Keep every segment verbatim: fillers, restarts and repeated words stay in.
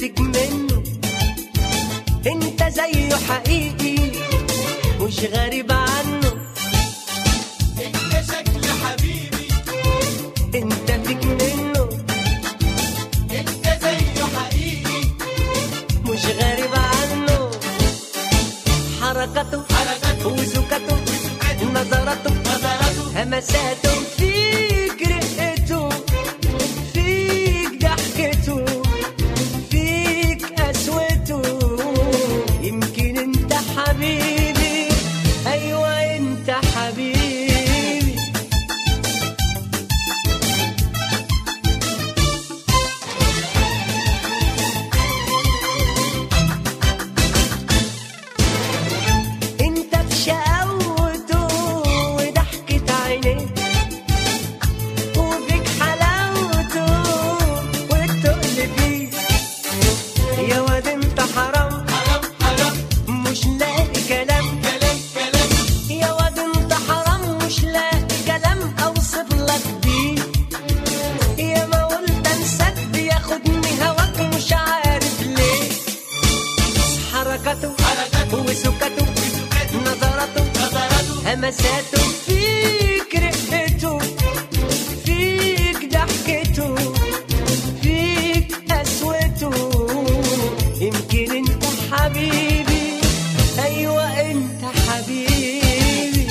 فيك منه، انت زيه حقيقي مش غريب عنه. انت شكل حبيبي، انت فيك منه، انت زيه حقيقي مش غريب عنه. حركته حركته وسكته نظرته نظرته همساته، فيك رقته فيك ضحكته فيك قسوته. يمكن انت حبيبي، ايوه انت حبيبي. انت بشقاوته وضحكة عينيه وبيك حلاوته والتقل فيه. يا واد انت حرام حرام حرام مش لاقي كلام، كلام كلام يا واد انت حرام مش لاقي كلام اوصف لك بيه. يا ما قلت انساك بياخدني هواك مش عارف ليه. حركته حركته وسكته نظرته نظرته همساته، فيك رقته فيك ضحكته فيك قسوته. يمكن انت حبيبي، ايوه انت حبيبي.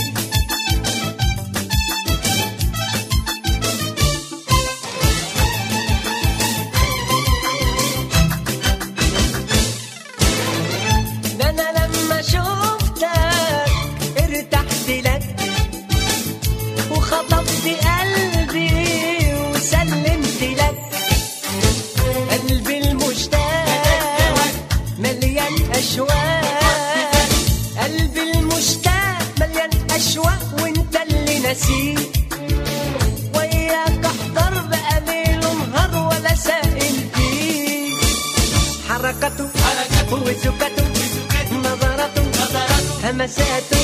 ده انا لما شفتك ارتحت لك وخطفت قلبي وسلمت لك. قلبي المشتاق مليان اشواق، قلبي المشتاق مليان اشواق وانت اللي نسيه. وياك احضر بقى ليل ونهار ولا سائل فيه. حركته حركته وسكته نظرته نظرته همساته،